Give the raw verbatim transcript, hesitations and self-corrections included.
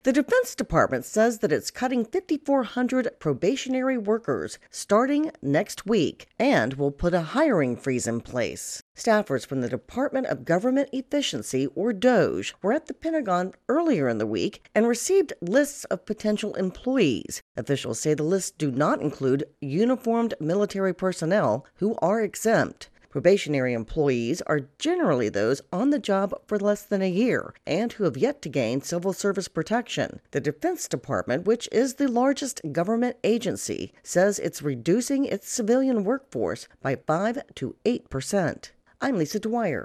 The Defense Department says that it's cutting five thousand four hundred probationary workers starting next week and will put a hiring freeze in place. Staffers from the Department of Government Efficiency, or DOGE, were at the Pentagon earlier in the week and received lists of potential employees. Officials say the lists do not include uniformed military personnel who are exempt. Probationary employees are generally those on the job for less than a year and who have yet to gain civil service protection. The Defense Department, which is the largest government agency, says it's reducing its civilian workforce by five to eight percent. I'm Lisa Dwyer.